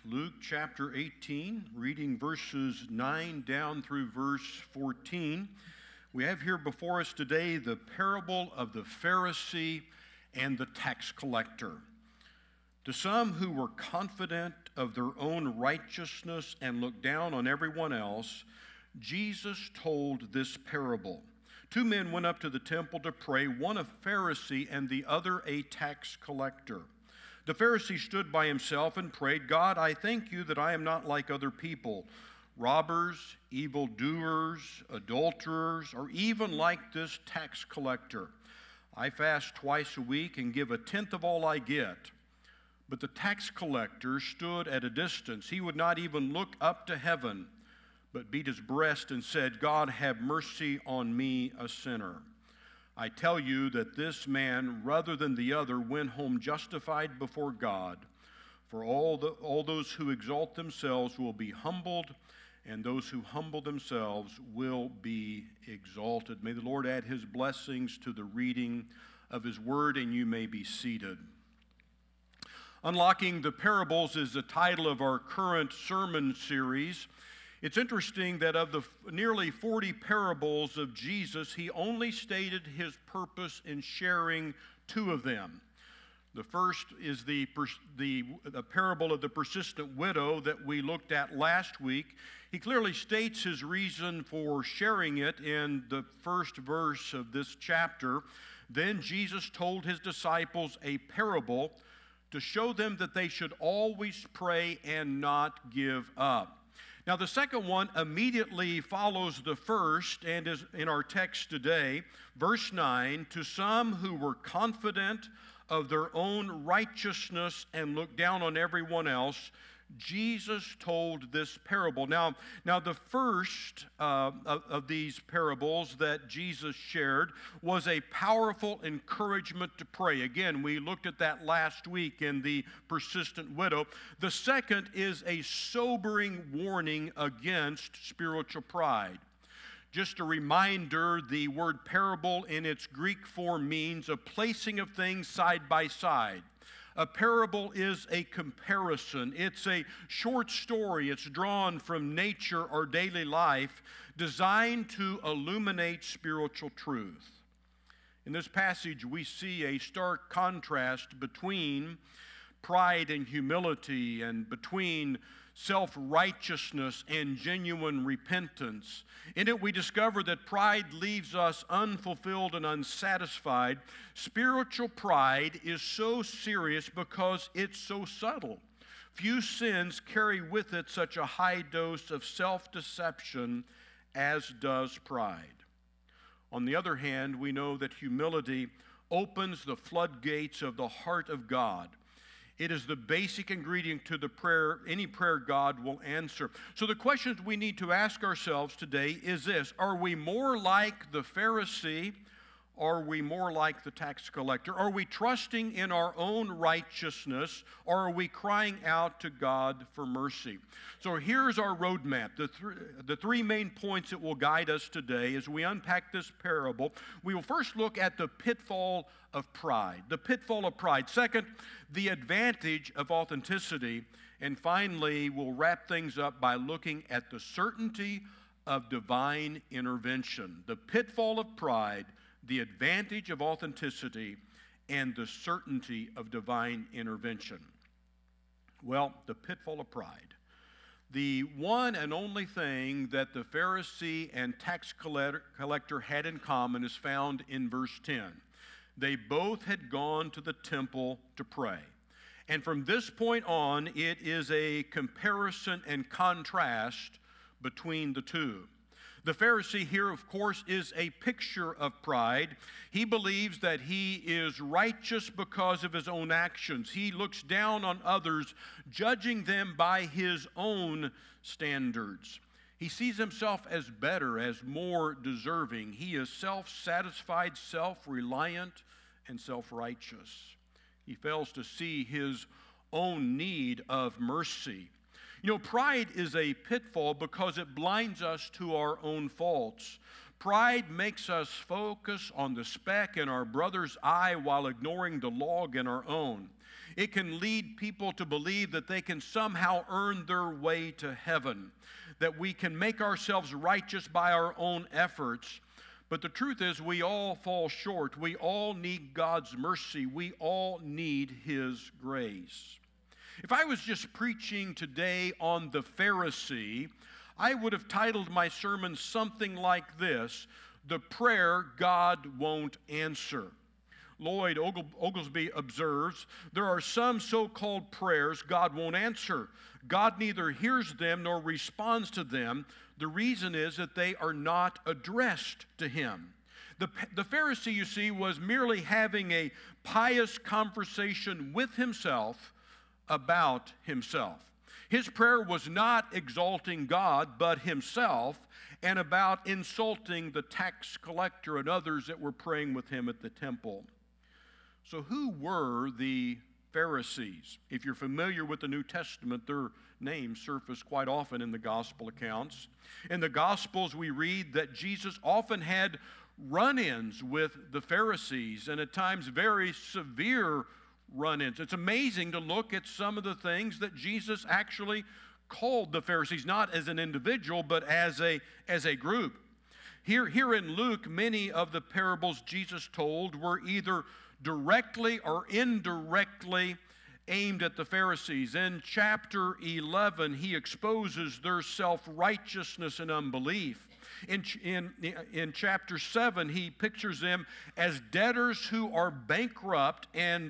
Luke chapter 18, reading verses 9 down through verse 14. We have here before us today the parable of the Pharisee and the tax collector. To some who were confident of their own righteousness and looked down on everyone else, Jesus told this parable. Two men went up to the temple to pray, one a Pharisee and the other a tax collector. The Pharisee stood by himself and prayed, God, I thank you that I am not like other people, robbers, evildoers, adulterers, or even like this tax collector. I fast twice a week and give a tenth of all I get. But the tax collector stood at a distance. He would not even look up to heaven, but beat his breast and said, God, have mercy on me, a sinner. I tell you that this man, rather than the other, went home justified before God. For all those who exalt themselves will be humbled, and those who humble themselves will be exalted. May the Lord add his blessings to the reading of his word, and you may be seated. Unlocking the Parables is the title of our current sermon series. It's interesting that of the nearly 40 parables of Jesus, he only stated his purpose in sharing two of them. The first is the parable of the persistent widow that we looked at last week. He clearly states his reason for sharing it in the first verse of this chapter. Then Jesus told his disciples a parable to show them that they should always pray and not give up. Now, the second one immediately follows the first and is in our text today, verse 9, to some who were confident of their own righteousness and looked down on everyone else, Jesus told this parable. Now the first of these parables that Jesus shared was a powerful encouragement to pray. Again, we looked at that last week in the persistent widow. The second is a sobering warning against spiritual pride. Just a reminder, the word parable in its Greek form means a placing of things side by side. A parable is a comparison. It's a short story. It's drawn from nature or daily life, designed to illuminate spiritual truth. In this passage, we see a stark contrast between pride and humility, and between self-righteousness and genuine repentance. In it, we discover that pride leaves us unfulfilled and unsatisfied. Spiritual pride is so serious because it's so subtle. Few sins carry with it such a high dose of self-deception as does pride. On the other hand, we know that humility opens the floodgates of the heart of God. It is the basic ingredient to the prayer, any prayer God will answer. So the questions we need to ask ourselves today is this: are we more like the Pharisee, or are we more like the tax collector? Are we trusting in our own righteousness, or are we crying out to God for mercy? So here's our roadmap. The three main points that will guide us today as we unpack this parable. We will first look at the pitfall of pride. The pitfall of pride. Second, the advantage of authenticity. And finally, we'll wrap things up by looking at the certainty of divine intervention. The pitfall of pride, the advantage of authenticity, and the certainty of divine intervention. Well, the pitfall of pride. The one and only thing that the Pharisee and tax collector had in common is found in verse 10. They both had gone to the temple to pray. And from this point on, it is a comparison and contrast between the two. The Pharisee here, of course, is a picture of pride. He believes that he is righteous because of his own actions. He looks down on others, judging them by his own standards. He sees himself as better, as more deserving. He is self-satisfied, self-reliant, and self-righteous. He fails to see his own need of mercy. You know, pride is a pitfall because it blinds us to our own faults. Pride makes us focus on the speck in our brother's eye while ignoring the log in our own. It can lead people to believe that they can somehow earn their way to heaven, that we can make ourselves righteous by our own efforts. But the truth is, we all fall short. We all need God's mercy. We all need His grace. If I was just preaching today on the Pharisee, I would have titled my sermon something like this: The Prayer God Won't Answer. Lloyd Oglesby observes, there are some so-called prayers God won't answer. God neither hears them nor responds to them. The reason is that they are not addressed to Him. The Pharisee, you see, was merely having a pious conversation with himself about himself. His prayer was not exalting God, but himself, and about insulting the tax collector and others that were praying with him at the temple. So who were the Pharisees? If you're familiar with the New Testament, their names surface quite often in the gospel accounts. In the Gospels, we read that Jesus often had run-ins with the Pharisees, and at times very severe run-ins. It's amazing to look at some of the things that Jesus actually called the Pharisees, not as an individual, but as a group. Here in Luke, many of the parables Jesus told were either directly or indirectly aimed at the Pharisees. In chapter 11, he exposes their self-righteousness and unbelief. In chapter 7, he pictures them as debtors who are bankrupt and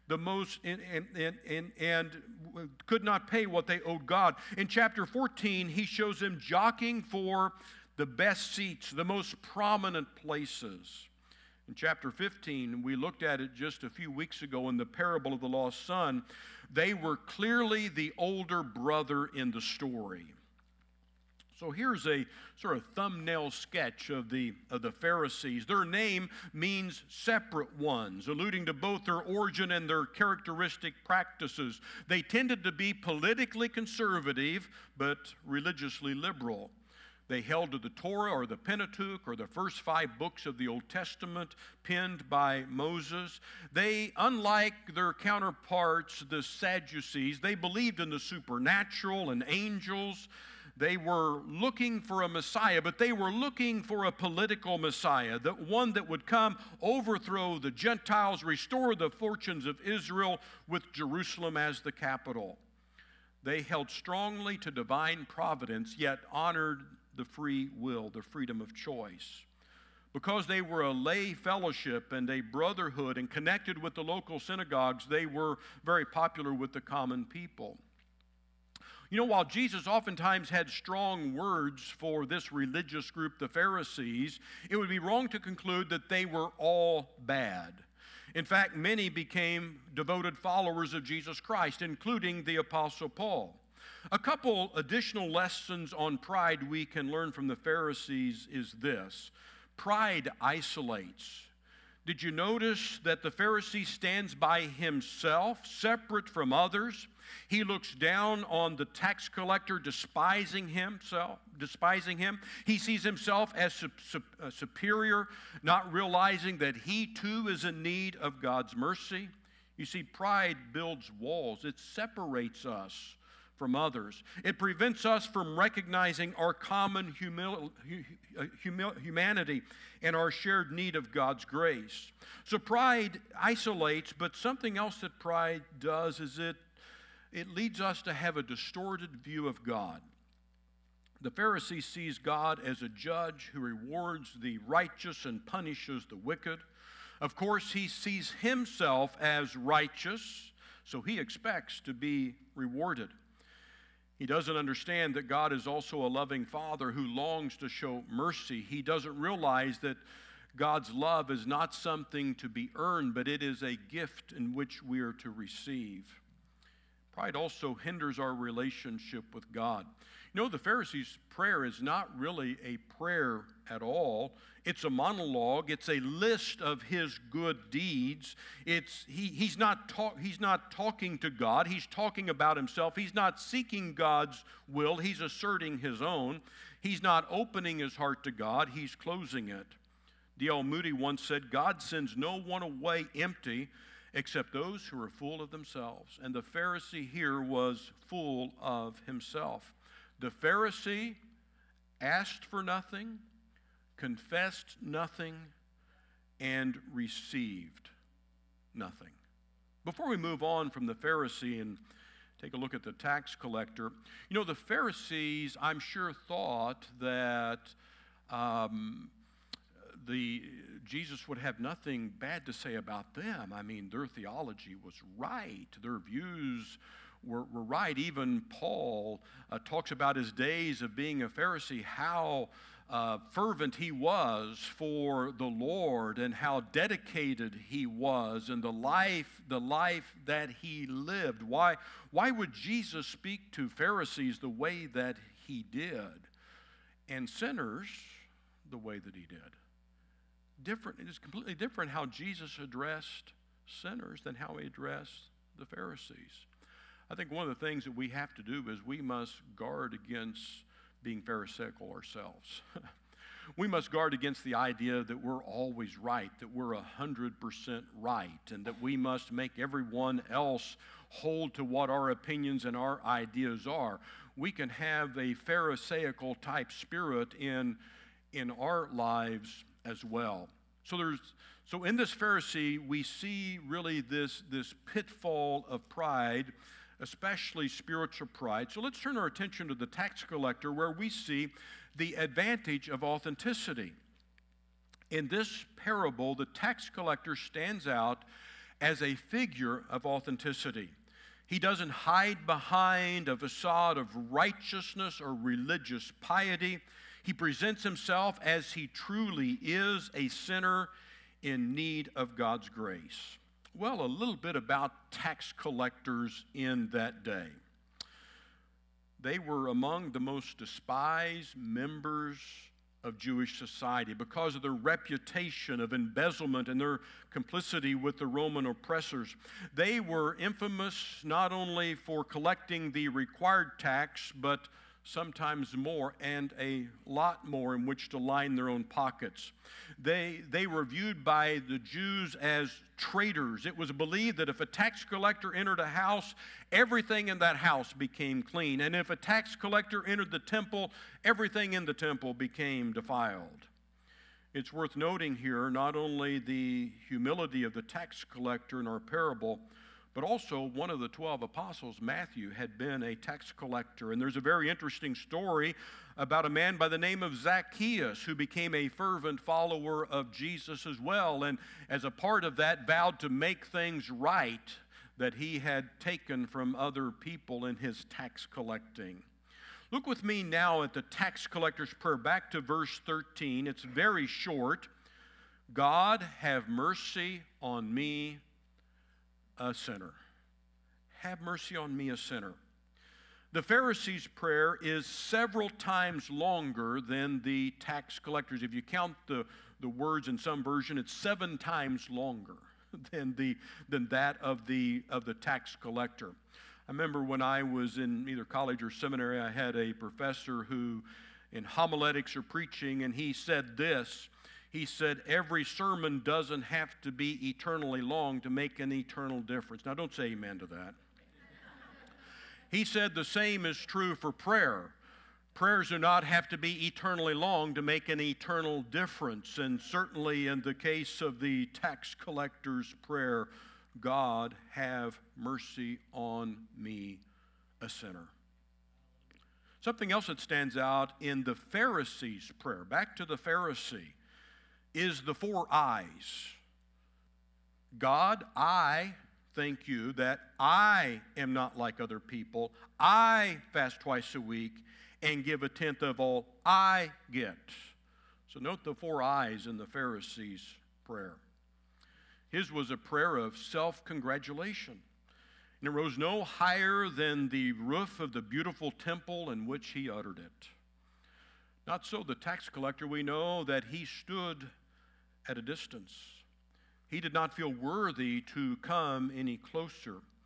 could not pay what they owed God. In chapter 14, he shows them jockeying for the best seats, the most prominent places. In chapter 15, we looked at it just a few weeks ago in the parable of the lost son. They were clearly the older brother in the story. So here's a sort of thumbnail sketch of the Pharisees. Their name means separate ones, alluding to both their origin and their characteristic practices. They tended to be politically conservative, but religiously liberal. They held to the Torah or the Pentateuch or the first 5 books of the Old Testament penned by Moses. They, unlike their counterparts, the Sadducees, they believed in the supernatural and angels. They were looking for a Messiah, but they were looking for a political Messiah, the one that would come, overthrow the Gentiles, restore the fortunes of Israel with Jerusalem as the capital. They held strongly to divine providence, yet honored the free will, the freedom of choice. Because they were a lay fellowship and a brotherhood and connected with the local synagogues, they were very popular with the common people. You know, while Jesus oftentimes had strong words for this religious group, the Pharisees, it would be wrong to conclude that they were all bad. In fact, many became devoted followers of Jesus Christ, including the Apostle Paul. A couple additional lessons on pride we can learn from the Pharisees is this: pride isolates. Did you notice that the Pharisee stands by himself, separate from others? He looks down on the tax collector, despising him. He sees himself as superior, not realizing that he too is in need of God's mercy. You see, pride builds walls. It separates us from others. It prevents us from recognizing our common humanity and our shared need of God's grace. So pride isolates, but something else that pride does is it leads us to have a distorted view of God. The Pharisee sees God as a judge who rewards the righteous and punishes the wicked. Of course, he sees himself as righteous, so he expects to be rewarded. He doesn't understand that God is also a loving Father who longs to show mercy. He doesn't realize that God's love is not something to be earned, but it is a gift in which we are to receive. Pride also hinders our relationship with God. You know, the Pharisee's prayer is not really a prayer at all. It's a monologue. It's a list of his good deeds. He's not talking to God. He's talking about himself. He's not seeking God's will. He's asserting his own. He's not opening his heart to God. He's closing it. D.L. Moody once said, God sends no one away empty except those who are full of themselves. And the Pharisee here was full of himself. The Pharisee asked for nothing, confessed nothing, and received nothing. Before we move on from the Pharisee and take a look at the tax collector, you know, the Pharisees, I'm sure, thought that Jesus would have nothing bad to say about them. I mean, their theology was right. Their views were right. Even Paul talks about his days of being a Pharisee, how fervent he was for the Lord and how dedicated he was, and the life that he lived. Why would Jesus speak to Pharisees the way that he did, and sinners the way that he did? Different. It is completely different how Jesus addressed sinners than how he addressed the Pharisees. I think one of the things that we have to do is we must guard against being pharisaical ourselves. We must guard against the idea that we're always right, that we're 100% right, and that we must make everyone else hold to what our opinions and our ideas are. We can have a pharisaical type spirit in our lives as well. So in this Pharisee, we see really this pitfall of pride, especially spiritual pride. So let's turn our attention to the tax collector, where we see the advantage of authenticity. In this parable, the tax collector stands out as a figure of authenticity. He doesn't hide behind a facade of righteousness or religious piety. He presents himself as he truly is, a sinner in need of God's grace. Well, a little bit about tax collectors in that day. They were among the most despised members of Jewish society because of their reputation of embezzlement and their complicity with the Roman oppressors. They were infamous not only for collecting the required tax, but sometimes more, and a lot more in which to line their own pockets. They were viewed by the Jews as traitors. It was believed that if a tax collector entered a house, everything in that house became clean. And if a tax collector entered the temple, everything in the temple became defiled. It's worth noting here not only the humility of the tax collector in our parable, but also one of the 12 apostles, Matthew, had been a tax collector. And there's a very interesting story about a man by the name of Zacchaeus who became a fervent follower of Jesus as well. And as a part of that, vowed to make things right that he had taken from other people in his tax collecting. Look with me now at the tax collector's prayer. Back to verse 13. It's very short. God, have mercy on me, a sinner. Have mercy on me, a sinner. The Pharisee's prayer is several times longer than the tax collector's. If you count the words in some version, it's 7 times longer than that of the tax collector. I remember when I was in either college or seminary, I had a professor who, in homiletics or preaching, and he said this. He said, every sermon doesn't have to be eternally long to make an eternal difference. Now, don't say amen to that. He said the same is true for prayer. Prayers do not have to be eternally long to make an eternal difference. And certainly in the case of the tax collector's prayer, God, have mercy on me, a sinner. Something else that stands out in the Pharisee's prayer, back to the Pharisee, is the 4 I's. God, I thank you that I am not like other people. I fast twice a week and give 1/10 of all I get. So note the 4 I's in the Pharisee's prayer. His was a prayer of self-congratulation. And it rose no higher than the roof of the beautiful temple in which he uttered it. Not so the tax collector. We know that he stood at a distance. He did not feel worthy to come any closer.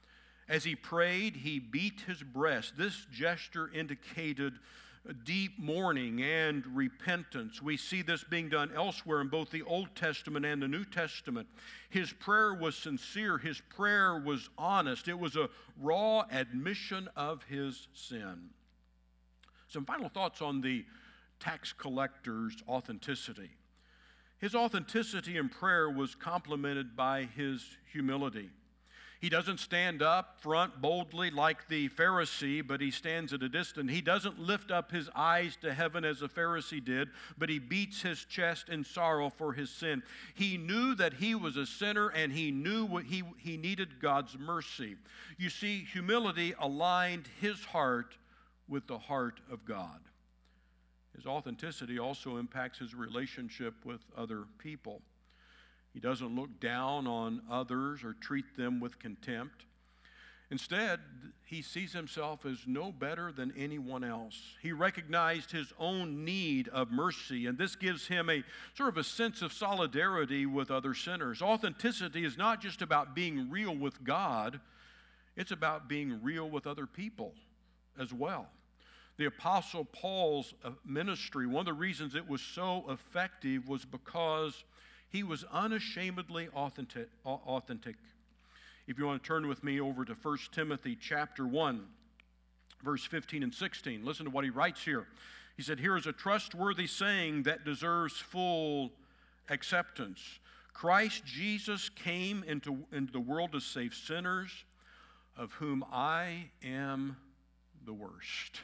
As he prayed, he beat his breast. This gesture indicated deep mourning and repentance. We see this being done elsewhere in both the Old Testament and the New Testament. His prayer was sincere. His prayer was honest. It was a raw admission of his sin. Some final thoughts on the tax collector's authenticity. His authenticity in prayer was complemented by his humility. He doesn't stand up front boldly like the Pharisee, but he stands at a distance. He doesn't lift up his eyes to heaven as the Pharisee did, but he beats his chest in sorrow for his sin. He knew that he was a sinner, and he knew what he needed God's mercy. You see, humility aligned his heart with the heart of God. His authenticity also impacts his relationship with other people. He doesn't look down on others or treat them with contempt. Instead, he sees himself as no better than anyone else. He recognized his own need of mercy, and this gives him a sort of a sense of solidarity with other sinners. Authenticity is not just about being real with God, it's about being real with other people as well. The Apostle Paul's ministry, one of the reasons it was so effective was because he was unashamedly authentic. If you want to turn with me over to 1 Timothy chapter 1, verse 15 and 16, listen to what he writes here. He said, "Here is a trustworthy saying that deserves full acceptance. Christ Jesus came into the world to save sinners, of whom I am the worst."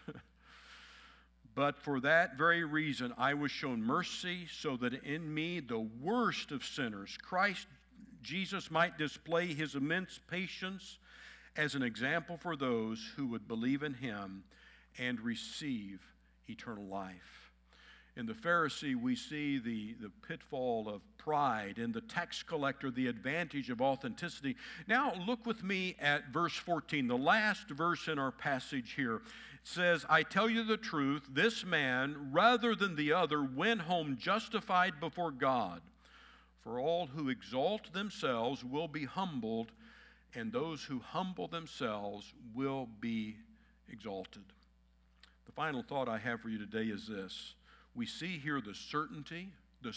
But for that very reason, I was shown mercy, so that in me, the worst of sinners, Christ Jesus might display his immense patience as an example for those who would believe in him and receive eternal life. In the Pharisee, we see the pitfall of pride. In the tax collector, the advantage of authenticity. Now look with me at verse 14, the last verse in our passage here. It says, "I tell you the truth, this man, rather than the other, went home justified before God. For all who exalt themselves will be humbled, and those who humble themselves will be exalted." The final thought I have for you today is this. We see here the certainty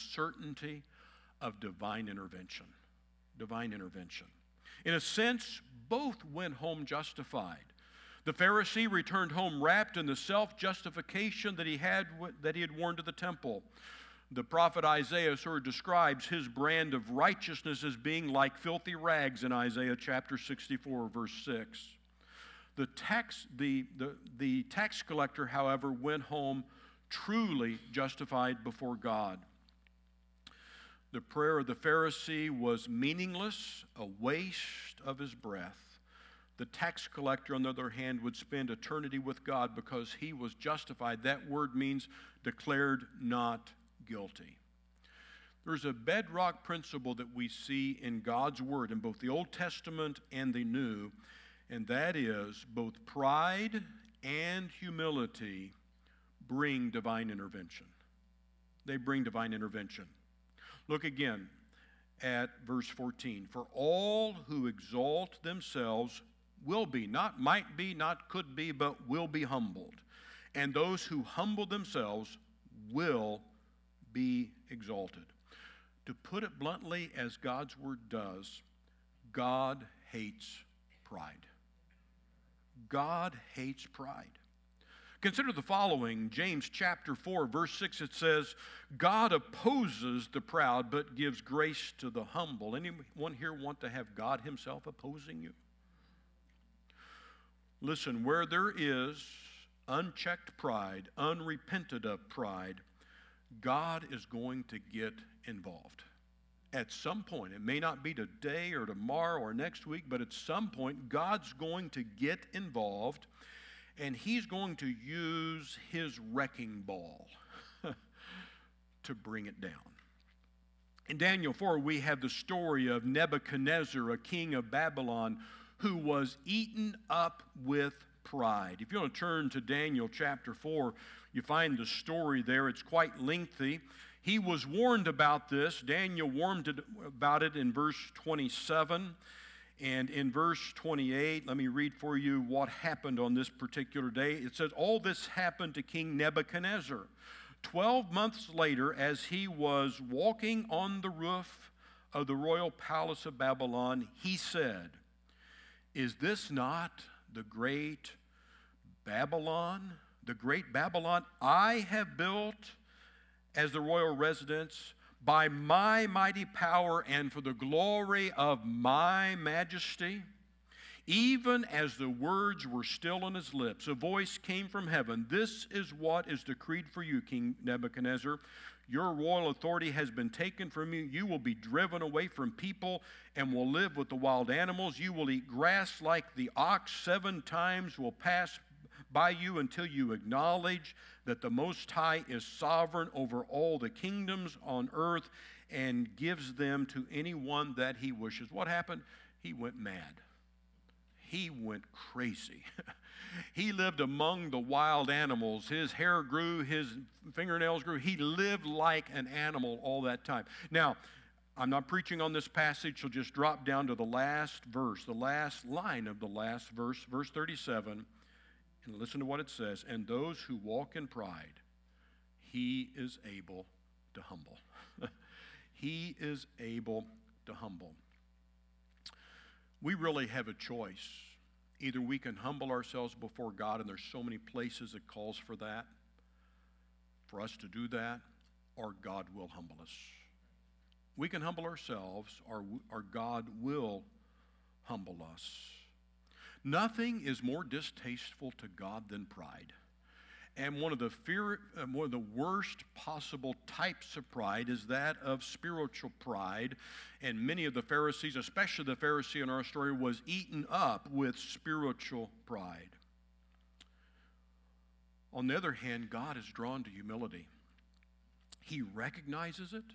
of divine intervention. Divine intervention. In a sense, both went home justified. The Pharisee returned home wrapped in the self-justification that he had worn to the temple. The prophet Isaiah sort of describes his brand of righteousness as being like filthy rags in Isaiah chapter 64, verse 6. The tax collector, however, went home truly justified before God. The prayer of the Pharisee was meaningless, a waste of his breath. The tax collector, on the other hand, would spend eternity with God because he was justified. That word means declared not guilty. There's a bedrock principle that we see in God's Word in both the Old Testament and the New, and that is both pride and humility bring divine intervention. They bring divine intervention. Look again at verse 14. "For all who exalt themselves will be," not might be, not could be, but will be humbled. "And those who humble themselves will be exalted." To put it bluntly, as God's Word does, God hates pride. God hates pride. Consider the following, James chapter 4, verse 6, it says, "God opposes the proud, but gives grace to the humble." Anyone here want to have God himself opposing you? Listen, where there is unchecked pride, unrepented of pride, God is going to get involved. At some point, it may not be today or tomorrow or next week, but at some point, God's going to get involved, and he's going to use his wrecking ball to bring it down. In Daniel 4, we have the story of Nebuchadnezzar, a king of Babylon, who was eaten up with pride. If you want to turn to Daniel chapter 4, you find the story there. It's quite lengthy. He was warned about this. Daniel warned about it in verse 27. And in verse 28, let me read for you what happened on this particular day. It says, all this happened to King Nebuchadnezzar. 12 months later, as he was walking on the roof of the royal palace of Babylon, he said, is this not the great Babylon? The great Babylon I have built as the royal residence by my mighty power and for the glory of my majesty. Even as the words were still on his lips, a voice came from heaven. This is what is decreed for you, King Nebuchadnezzar. Your royal authority has been taken from you. You will be driven away from people and will live with the wild animals. You will eat grass like the ox. 7 times will pass by you until you acknowledge that the Most High is sovereign over all the kingdoms on earth and gives them to anyone that he wishes. What happened? He went mad. He went crazy. He lived among the wild animals. His hair grew, his fingernails grew. He lived like an animal all that time. Now, I'm not preaching on this passage, so just drop down to the last verse, the last line of the last verse, verse 37, and listen to what it says. And those who walk in pride, he is able to humble. He is able to humble. We really have a choice. Either we can humble ourselves before God, and there's so many places it calls for that, for us to do that, or God will humble us. We can humble ourselves, or God will humble us. Nothing is more distasteful to God than pride. And one of the worst possible types of pride is that of spiritual pride. And many of the Pharisees, especially the Pharisee in our story, was eaten up with spiritual pride. On the other hand, God is drawn to humility. He recognizes it.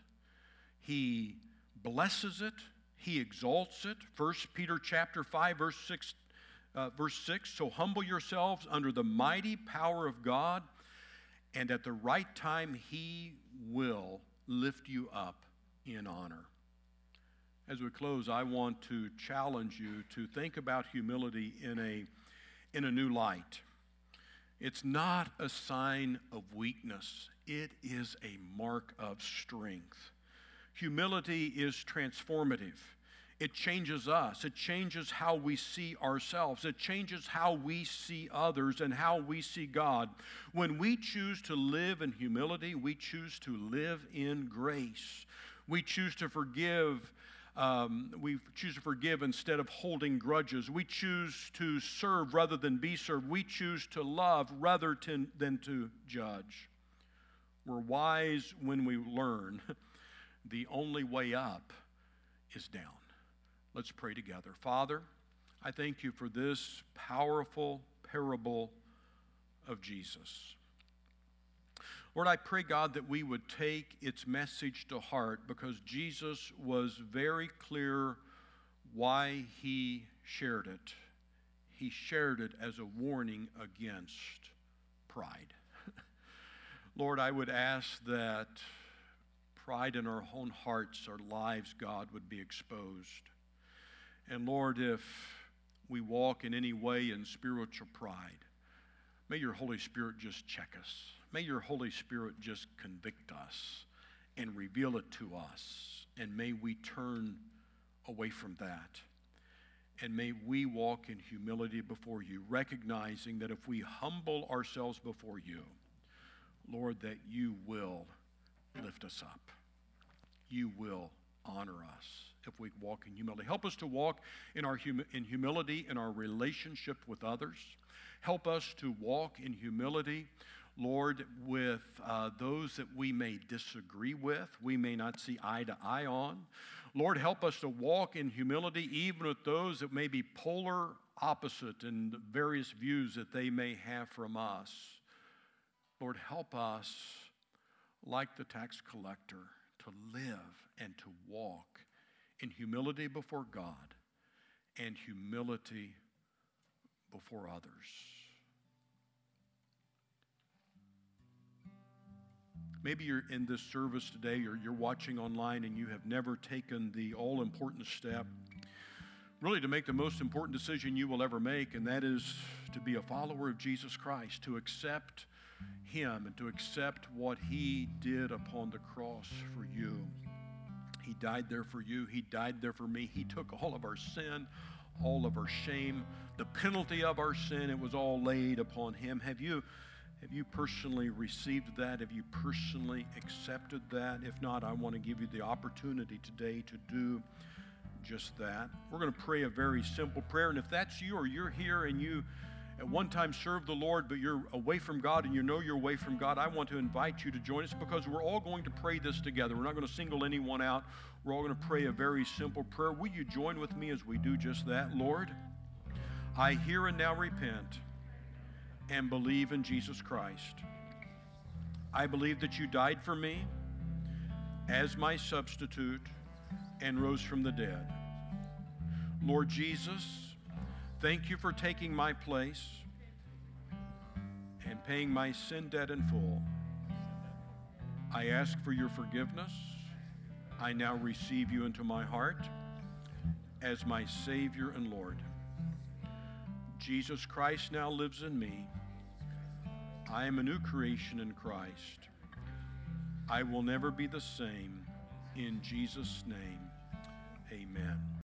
He blesses it. He exalts it. 1 Peter chapter 5, verse 6. Verse 6, so humble yourselves under the mighty power of God, and at the right time he will lift you up in honor. As we close, I want to challenge you to think about humility in a new light. It's not a sign of weakness. It is a mark of strength. Humility is transformative. It changes us. It changes how we see ourselves. It changes how we see others and how we see God. When we choose to live in humility, we choose to live in grace. We choose to forgive. We choose to forgive instead of holding grudges. We choose to serve rather than be served. We choose to love rather than to judge. We're wise when we learn the only way up is down. Let's pray together. Father, I thank you for this powerful parable of Jesus. Lord, I pray, God, that we would take its message to heart, because Jesus was very clear why he shared it. He shared it as a warning against pride. Lord, I would ask that pride in our own hearts, our lives, God, would be exposed. And Lord, if we walk in any way in spiritual pride, may your Holy Spirit just check us. May your Holy Spirit just convict us and reveal it to us. And may we turn away from that. And may we walk in humility before you, recognizing that if we humble ourselves before you, Lord, that you will lift us up. You will honor us if we walk in humility. Help us to walk in humility in our relationship with others. Help us to walk in humility, Lord, with those that we may disagree with, we may not see eye to eye on. Lord, help us to walk in humility even with those that may be polar opposite in the various views that they may have from us. Lord, help us, like the tax collector, to live and to walk in humility before God and humility before others. Maybe you're in this service today, or you're watching online and you have never taken the all-important step really to make the most important decision you will ever make, and that is to be a follower of Jesus Christ, to accept Him and to accept what He did upon the cross for you. He died there for you. He died there for me. He took all of our sin, all of our shame, the penalty of our sin. It was all laid upon Him. Have you personally received that? Have you personally accepted that? If not, I want to give you the opportunity today to do just that. We're going to pray a very simple prayer, and if that's you or you're here and you at one time served the Lord, but you're away from God and you know you're away from God, I want to invite you to join us because we're all going to pray this together. We're not going to single anyone out. We're all going to pray a very simple prayer. Will you join with me as we do just that? Lord, I hear and now repent and believe in Jesus Christ. I believe that you died for me as my substitute and rose from the dead. Lord Jesus, thank you for taking my place and paying my sin debt in full. I ask for your forgiveness. I now receive you into my heart as my Savior and Lord. Jesus Christ now lives in me. I am a new creation in Christ. I will never be the same. In Jesus' name, amen.